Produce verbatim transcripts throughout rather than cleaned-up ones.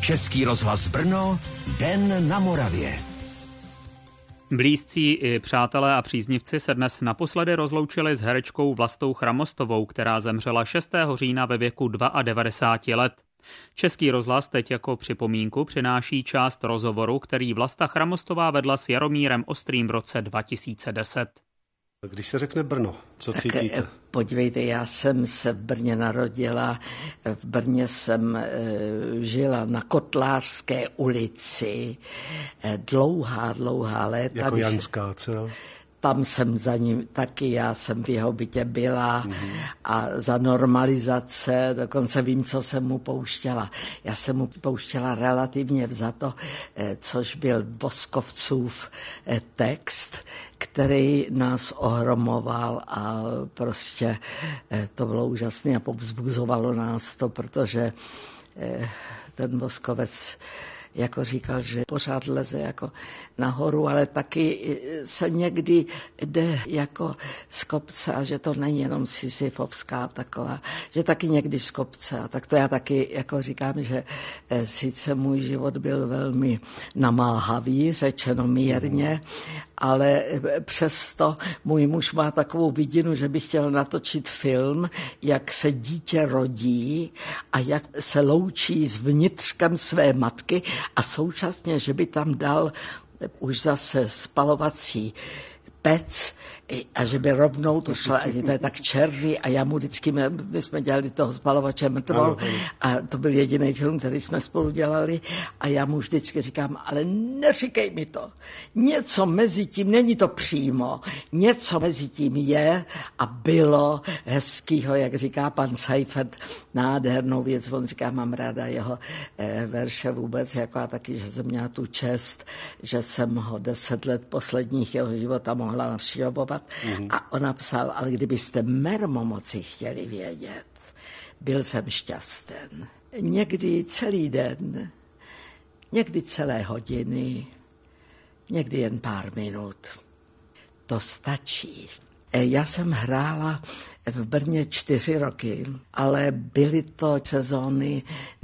Český rozhlas Brno, Den na Moravě. Blízcí i přátelé a příznivci se dnes naposledy rozloučili s herečkou Vlastou Chramostovou, která zemřela šestého října ve věku devadesáti dvou let. Český rozhlas teď jako připomínku přináší část rozhovoru, který Vlasta Chramostová vedla s Jaromírem Ostrým v roce dva tisíce deset. Když se řekne Brno, co tak, cítíte? Podívejte, já jsem se v Brně narodila, v Brně jsem e, žila na Kotlářské ulici e, dlouhá, dlouhá léta. Jako Jan Skácel? Tam jsem za ním taky, já jsem v jeho bytě byla mm-hmm. a za normalizace, dokonce vím, co jsem mu pouštěla. Já jsem mu pouštěla relativně vzato, což byl Voskovcův text, který nás ohromoval a prostě to bylo úžasné a povzbuzovalo nás to, protože ten Voskovec jako říkal, že pořád leze jako nahoru, ale taky se někdy jde jako z kopce a že to není jenom sisyfovská taková, že taky někdy z kopce. A tak to já taky jako říkám, že sice můj život byl velmi namáhavý, řečeno mírně, ale přesto můj muž má takovou vidinu, že by chtěl natočit film, jak se dítě rodí a jak se loučí s vnitřkem své matky a současně, že by tam dal už zase spalovací pec a že by rovnou to šlo, a to je tak černý a já mu vždycky, my, my jsme dělali toho spalovače Mrtvol a to byl jediný film, který jsme spolu dělali a já mu vždycky říkám, ale neříkej mi to, něco mezi tím, není to přímo, něco mezi tím je a bylo hezkýho, jak říká pan Seifert, nádhernou věc, on říká, mám ráda jeho eh, verše vůbec, jako a taky, že jsem měla tu čest, že jsem ho deset let posledních jeho života mohla navštěvovat. Mm-hmm. A on napsal, ale kdybyste mermomoci chtěli vědět, byl jsem šťasten. Někdy celý den, někdy celé hodiny, někdy jen pár minut. To stačí. Já jsem hrála v Brně čtyři roky, ale byly to sezóny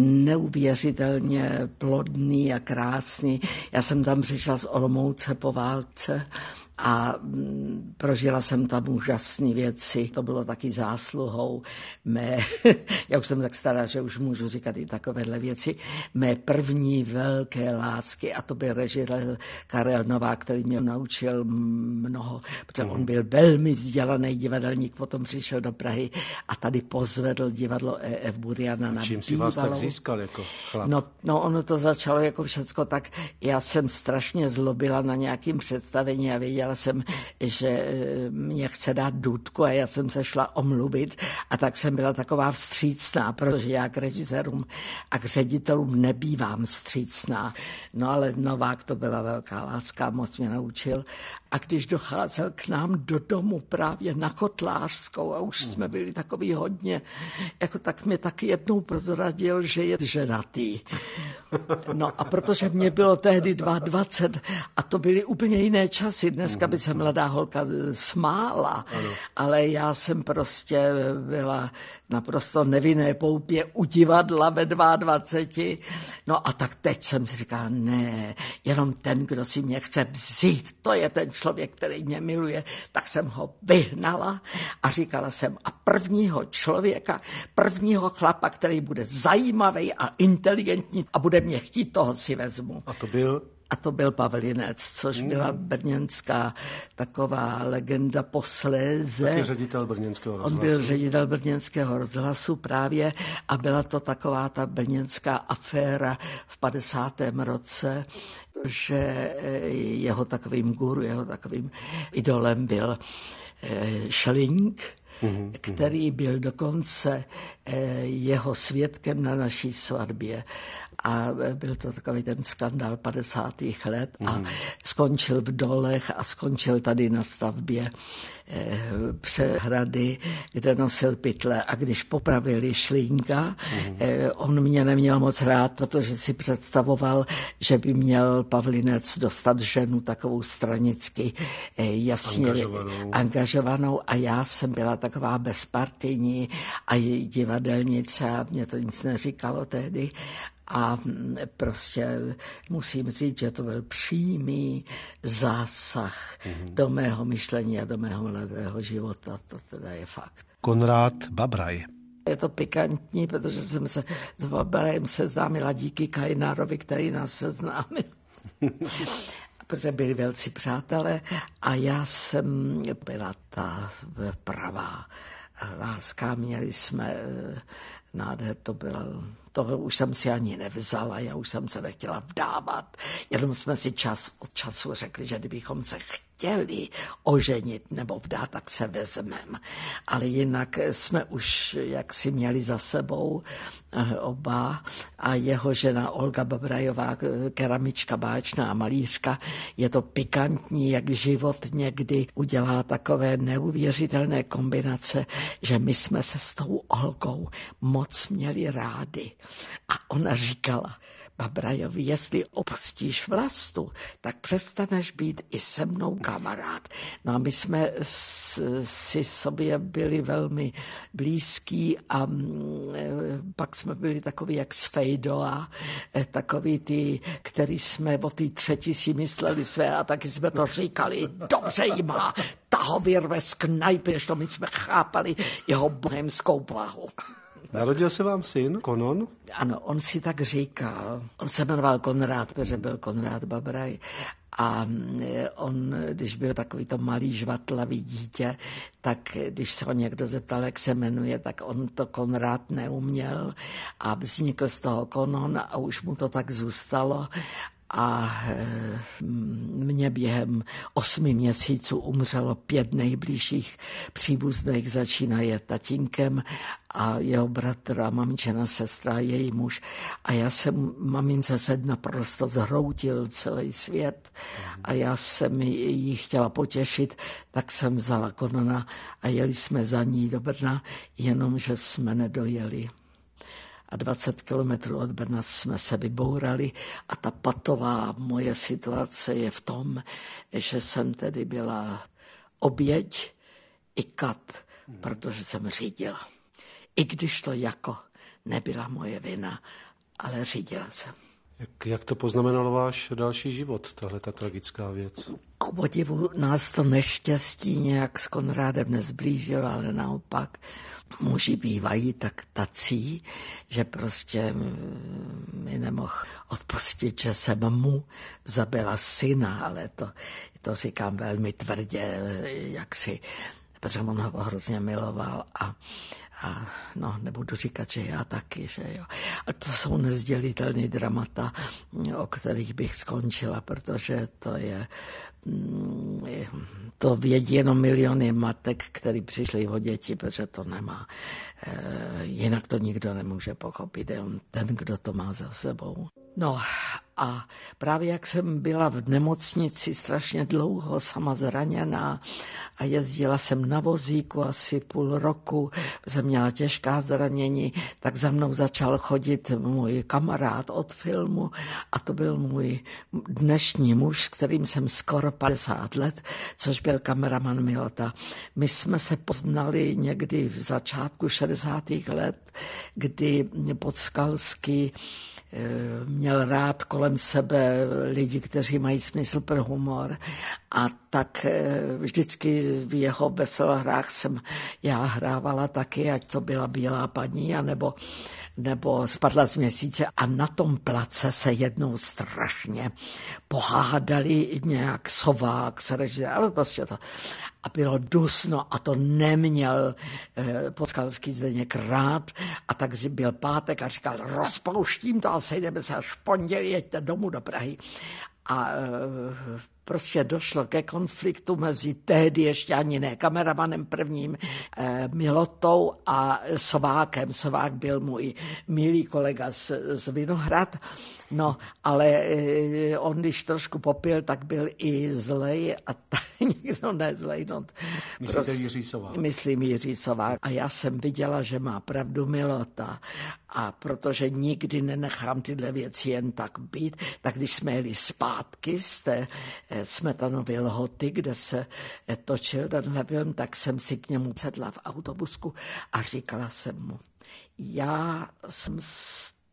neuvěřitelně plodný a krásný. Já jsem tam přišla z Olomouce po válce a prožila jsem tam úžasné věci. To bylo taky zásluhou mé, já už jsem tak stará, že už můžu říkat i takovéhle věci, mé první velké lásky, a to byl režisér Karel Novák, který mě naučil mnoho, protože on byl velmi vzdělaný divadelník, potom přišel do Prahy a tady pozvedl divadlo E F Buriana na čím si vás tak získal jako chlap? No, no ono to začalo jako všecko tak, já jsem strašně zlobila na nějakým představení a věděla jsem, že mě chce dát důtku a já jsem se šla omluvit a tak jsem byla taková vstřícná, protože já k režisérům a k ředitelům nebývám vstřícná. No ale Novák to byla velká láska, moc mě naučil. A když docházel k nám do domu právě na Kotlářskou a už jsme byli takový hodně, jako tak mě taky jednou prozradil, že je ženatý. No a protože mě bylo tehdy dvacet dva a to byly úplně jiné časy, dneska by se mladá holka smála, ale já jsem prostě byla naprosto nevinné poupě u divadla ve dvaceti dvou. No a tak teď jsem si říkala, ne, jenom ten, kdo si mě chce vzít, to je ten člověk, který mě miluje, tak jsem ho vyhnala a říkala jsem, a prvního člověka, prvního chlapa, který bude zajímavý a inteligentní a bude mě chtít, toho si vezmu. A to byl? A to byl Pavlinec, což byla brněnská taková legenda posléze. Taky ředitel brněnského rozhlasu. On byl ředitel brněnského rozhlasu právě a byla to taková ta brněnská aféra v padesátém roce, že jeho takovým guru, jeho takovým idolem byl Schelling, Uhum, který byl dokonce jeho svědkem na naší svatbě. A byl to takový ten skandál padesátých let a uhum. skončil v dolech a skončil tady na stavbě eh, přehrady, kde nosil pytle. A když popravili Šlínka, eh, on mě neměl moc rád, protože si představoval, že by měl Pavlinec dostat ženu takovou stranicky eh, jasně angažovanou. angažovanou a já jsem byla taková bezpartijní a divadelnice a mě to nic neříkalo tehdy. A prostě musím říct, že to byl přímý zásah mm-hmm. do mého myšlení a do mého mladého života. To teda je fakt. Konrád Babraj. Je to pikantní, protože jsem se s Babrajem seznámila díky Kajnárovi, který nás seznámil. Protože byli velcí přátelé a já jsem byla ta pravá láska. Měli jsme nádher, to bylo, toho už jsem si ani nevzala, já už jsem se nechtěla vdávat, jenom jsme si čas od času řekli, že kdybychom se chtěli oženit nebo vdát, tak se vezmeme. Ale jinak jsme už jaksi měli za sebou oba a jeho žena Olga Babrajová, keramička, báčná a malířka, je to pikantní, jak život někdy udělá takové neuvěřitelné kombinace, že my jsme se s tou Olgou moc měli rádi. A ona říkala Babrajovi, jestli opustíš Vlastu, tak přestaneš být i se mnou kamarád. No a my jsme si sobě byli velmi blízký a pak jsme byli takový jak Sfejdo a takový ty, který jsme o té třetí si mysleli své a taky jsme to říkali, dobře jí má, ta ho vyrve z knajpy, to my jsme chápali jeho bohemskou blahu. Narodil se vám syn, Konon? Ano, on si tak říkal. On se jmenoval Konrád, protože byl Konrád Babraj. A on, když byl takový to malý žvatlavý dítě, tak když se ho někdo zeptal, jak se jmenuje, tak on to Konrád neuměl a vznikl z toho Konon a už mu to tak zůstalo. A mě během osmi měsíců umřelo pět nejbližších příbuzných, začínaje tatínkem a jeho bratr a mamičina sestra a její muž. A já jsem mamince se naprosto zhroutil celý svět a já jsem jí chtěla potěšit, tak jsem vzala Konona a jeli jsme za ní do Brna, jenomže jsme nedojeli. A dvacet kilometrů od Brna jsme se vybourali a ta patová moje situace je v tom, že jsem tedy byla oběť i kat, protože jsem řídila. I když to jako nebyla moje vina, ale řídila jsem. Jak, jak to poznamenalo váš další život, tahle ta tragická věc? K podivu nás to neštěstí nějak s Konrádem nezblížilo, ale naopak muži bývají tak tací, že prostě mi nemohl odpustit, že jsem mu zabila syna, ale to, to říkám velmi tvrdě, jak si, protože on ho hrozně miloval a A no, nebudu říkat, že já taky, že jo. A to jsou nezdělitelné dramata, o kterých bych skončila, protože to je, to vědí jenom miliony matek, který přišli o děti, protože to nemá. Jinak to nikdo nemůže pochopit, je on ten, kdo to má za sebou. No a právě jak jsem byla v nemocnici strašně dlouho, sama zraněná a jezdila jsem na vozíku asi půl roku, jsem měla těžká zranění, tak za mnou začal chodit můj kamarád od filmu a to byl můj dnešní muž, s kterým jsem skoro padesát let, což byl kameraman Milota. My jsme se poznali někdy v začátku šedesátých let, kdy Podskalský měl rád kolem sebe lidi, kteří mají smysl pro humor a tak vždycky v jeho veselohrách jsem já hrávala taky, ať to byla Bílá paní, anebo nebo Spadla z měsíce a na tom place se jednou strašně pohádali nějak Sovák, ale prostě to. A bylo dusno a to neměl eh, Podskalský Zdeněk rád a tak byl pátek a říkal, rozpouštím to a sejdeme se až v pondělí, jeďte domů do Prahy. A eh, prostě došlo ke konfliktu mezi tehdy ještě ani ne kameramanem prvním, eh, Milotou a Sovákem. Sovák byl můj milý kolega z, z Vinohrad, no, ale eh, on, když trošku popil, tak byl i zlej a tak nikdo nezlej. No, Myslíte prostě, Jiří Sovák? Myslím Jiří Sovák. A já jsem viděla, že má pravdu Milota. A protože nikdy nenechám tyhle věci jen tak být, tak když jsme jeli zpátky z té Smetanovy Lhoty, kde se točil tenhle film, tak jsem si k němu sedla v autobusku a říkala jsem mu, já jsem z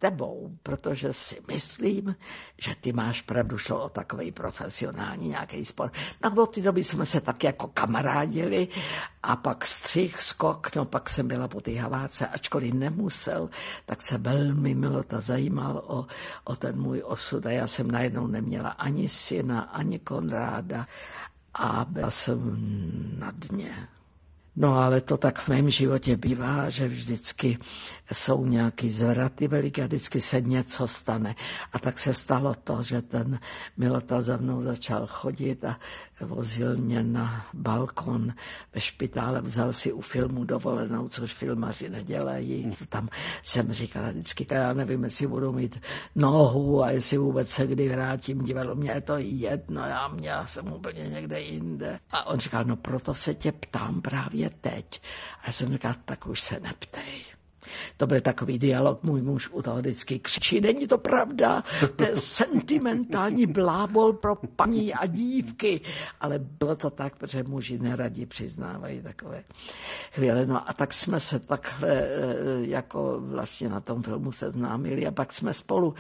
tebou, protože si myslím, že ty máš pravdu, šlo o takovej profesionální nějaký sport. No od té doby jsme se tak jako kamarádili a pak střih, skok, no pak jsem byla po té Havárce, ačkoliv nemusel, tak se velmi Milota zajímal o, o ten můj osud a já jsem najednou neměla ani syna, ani Konráda a byla jsem na dně. No ale to tak v mém životě bývá, že vždycky jsou nějaký zvraty veliké a vždycky se něco stane. A tak se stalo to, že ten Milota za mnou začal chodit a vozil mě na balkon ve špitále, vzal si u filmu dovolenou, což filmaři nedělají. Tam jsem říkala vždycky, já nevím, jestli budu mít nohu a jestli vůbec se kdy vrátím divadlo. Mně je to jedno, já, mě, já jsem úplně někde jinde. A on říkal, no proto se tě ptám právě teď. A já jsem říkal, tak už se neptej. To byl takový dialog, můj muž u toho vždycky křičí, není to pravda, to je sentimentální blábol pro paní a dívky. Ale bylo to tak, protože muži neradi přiznávají takové chvíle. No a tak jsme se takhle jako vlastně na tom filmu seznámili a pak jsme spolu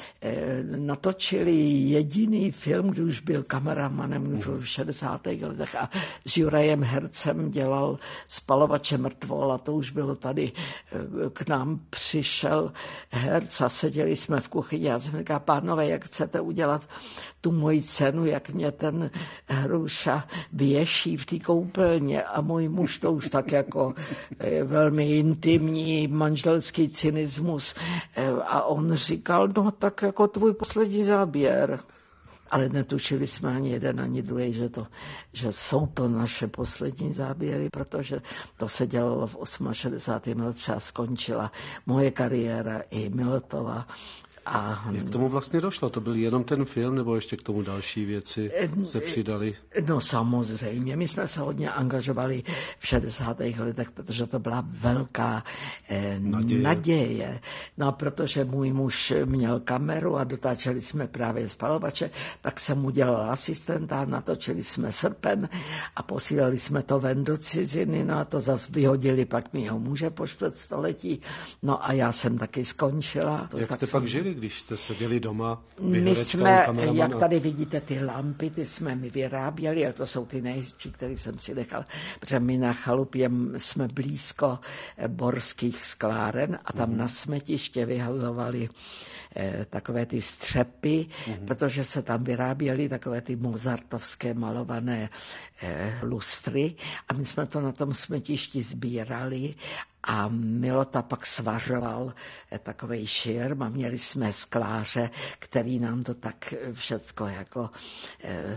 natočili jediný film, kdy už byl kameramanem v šedesátých letech a s Jurajem Hercem dělal Spalovače mrtvol a to už bylo tady. K nám přišel herc a seděli jsme v kuchyni a jsem říkal, pánové, jak chcete udělat tu moji cenu, jak mě ten Hruša věší v té koupelně a můj muž to už tak jako velmi intimní manželský cynismus a on říkal, no tak jako tvůj poslední záběr. Ale netušili jsme ani jeden, ani druhý, že, to, že jsou to naše poslední záběry, protože to se dělalo v šedesátém osmém roce a skončila moje kariéra i Milotova. A jak k tomu vlastně došlo? To byl jenom ten film, nebo ještě k tomu další věci se přidaly? No samozřejmě, my jsme se hodně angažovali v šedesátých letech, protože to byla velká eh, naděje. naděje. No protože můj muž měl kameru a dotáčeli jsme právě Spalovače, tak jsem udělal asistenta, natočili jsme Srpen a posílali jsme to ven do ciziny, no a to zase vyhodili pak mýho muže po čtvrtstoletí. No a já jsem taky skončila. Jak jste pak žili, když jste seděli doma? My jsme, jak tady vidíte, ty lampy, ty jsme mi vyráběli, ale to jsou ty nejhezčí, které jsem si nechal, protože my na chalupě jsme blízko borských skláren a tam mm. na smetiště vyhazovali eh, takové ty střepy, mm. protože se tam vyráběly takové ty mozartovské malované eh, lustry a my jsme to na tom smetišti sbírali. A Milota pak svařoval takovej širm a měli jsme skláře, který nám to tak všecko jako eh,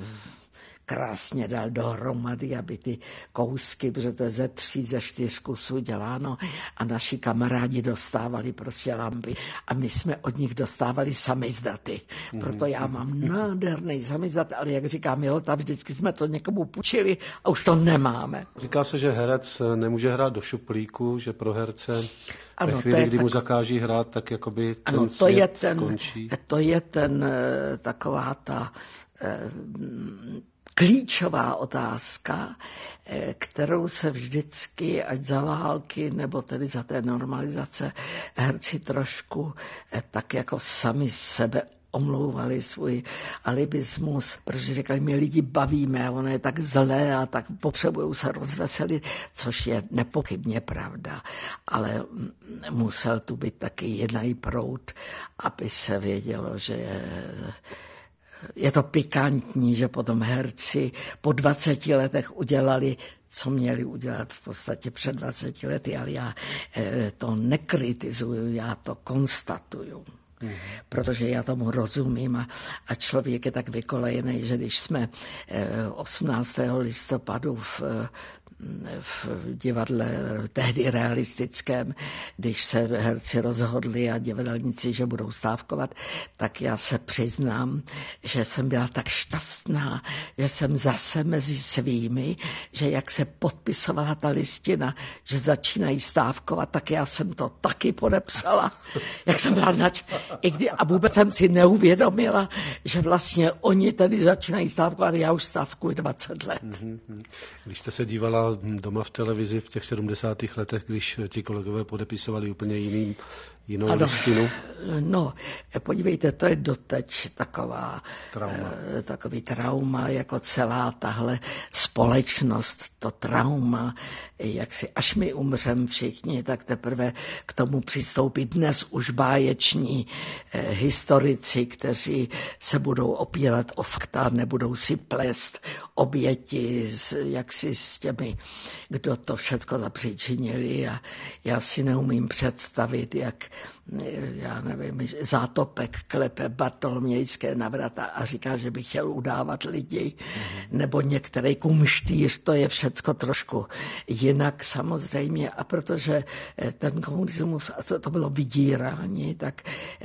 krásně dal dohromady, aby ty kousky, protože to je ze tří, ze čtyř kusů děláno a naši kamarádi dostávali prostě lampy a my jsme od nich dostávali samizdaty. Proto já mám nádherný samizdat, ale jak říká Milota, vždycky jsme to někomu půjčili a už to nemáme. Říká se, že herec nemůže hrát do šuplíku, že pro herce ano, ve chvíli, kdy tak... mu zakáží hrát, tak jakoby ten ano, to svět je ten, končí. To je ten taková ta klíčová otázka, kterou se vždycky, ať za války, nebo tedy za té normalizace, herci trošku tak jako sami sebe omlouvali svůj alibismus, protože říkali, my lidi bavíme, ono je tak zlé a tak potřebují se rozveselit, což je nepochybně pravda, ale musel tu být taky jednej proud, aby se vědělo, že je Je to pikantní, že potom herci po dvaceti letech udělali, co měli udělat v podstatě před dvaceti lety, ale já to nekritizuju, já to konstatuju. Mm. Protože já tomu rozumím a, a člověk je tak vykolejený, že když jsme osmnáctého listopadu v v divadle tehdy realistickém, když se herci rozhodli a divadelníci, že budou stávkovat, tak já se přiznám, že jsem byla tak šťastná, že jsem zase mezi svými, že jak se podpisovala ta listina, že začínají stávkovat, tak já jsem to taky podepsala. Jak jsem byla nač... I kdy... A vůbec jsem si neuvědomila, že vlastně oni tady začínají stávkovat, já už stávkuji dvacet let. Když jste se dívala doma v televizi v těch sedmdesátých letech, když ti kolegové podepisovali úplně jiným jinou ano. listinu? No, podívejte, to je doteď taková, Trauma. eh, takový trauma, jako celá tahle společnost, to trauma, jak si až my umřem všichni, tak teprve k tomu přistoupí dnes už báječní eh, historici, kteří se budou opírat o fakta, nebudou si plést oběti, s, jak si s těmi, kdo to všecko zapříčinili, a já si neumím představit, jak já nevím, Zátopek klepe Bartolomějské na vrata a říká, že by chtěl udávat lidi, mm-hmm. nebo některý kumštýř, to je všecko trošku jinak samozřejmě, a protože ten komunismus, to, to bylo vydírání, tak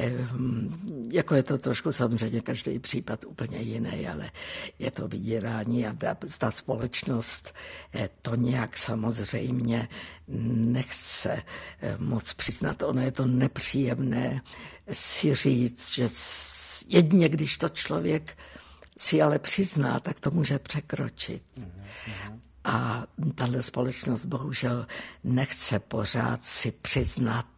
jako je to trošku samozřejmě každý případ úplně jiný, ale je to vydírání a ta společnost to nějak samozřejmě nechce moc přiznat. Ono je to nepříjemné si říct, že jedině když to člověk si ale přizná, tak to může překročit. A tahle společnost bohužel nechce pořád si přiznat,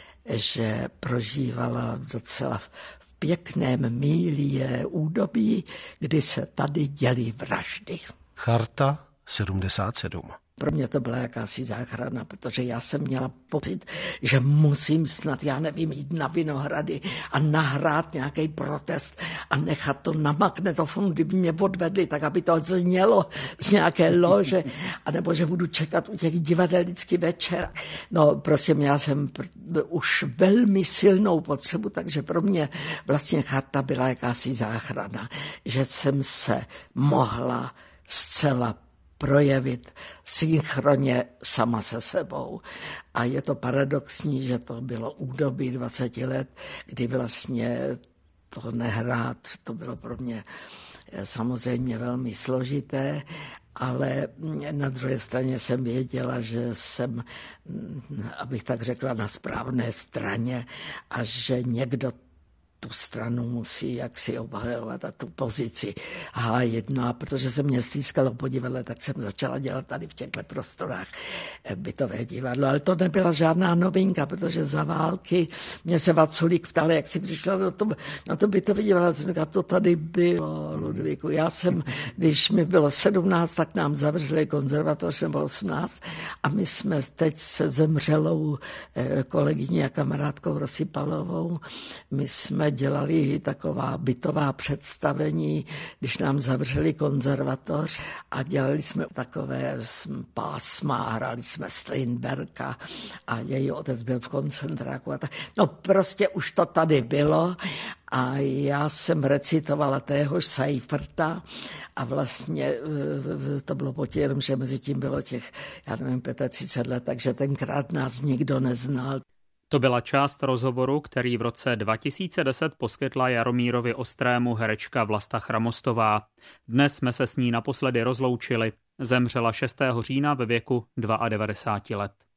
že prožívala docela v pěkném mílie údobí, kdy se tady děly vraždy. Charta sedmdesát sedm. Pro mě to byla jakási záchrana, protože já jsem měla pocit, že musím snad, já nevím, jít na Vinohrady a nahrát nějaký protest a nechat to na magnetofonu, kdyby mě odvedli, tak aby to znělo z nějaké lože, anebo že budu čekat u těch divadelnický večer. No, prostě měla jsem už velmi silnou potřebu, takže pro mě vlastně charta byla jakási záchrana, že jsem se mohla zcela projevit synchronně sama se sebou. A je to paradoxní, že to bylo údobí dvacet let, kdy vlastně to nehrát, to bylo pro mě samozřejmě velmi složité, ale na druhé straně jsem věděla, že jsem, abych tak řekla, na správné straně a že někdo tu stranu musí jaksi obhajovat a tu pozici hájit. No a protože se mě stýskalo po divadle, tak jsem začala dělat tady v těchto prostorách bytové divadlo. Ale to nebyla žádná novinka, protože za války mě se Vaculík ptal, jak si přišla na to, na to bytové divadlo. Jsem říkala, to tady bylo, Ludvíku. Já jsem, když mi bylo sedmnáct, tak nám zavřeli konzervatoř, nebo osmnáct, a my jsme teď se zemřelou kolegyní a kamarádkou Rosypalovou, my jsme dělali taková bytová představení, když nám zavřeli konzervatoř, a dělali jsme takové pásma, hráli jsme Strindberga a její otec byl v koncentráku. A tak. No prostě už to tady bylo a já jsem recitovala téhož Seiferta a vlastně to bylo potěrem, že mezi tím bylo těch, já nevím, třicet pět let, takže tenkrát nás nikdo neznal. To byla část rozhovoru, který v roce dva tisíce deset poskytla Jaromírovi Ostrému herečka Vlasta Chramostová. Dnes jsme se s ní naposledy rozloučili. Zemřela šestého října ve věku devadesát dva let.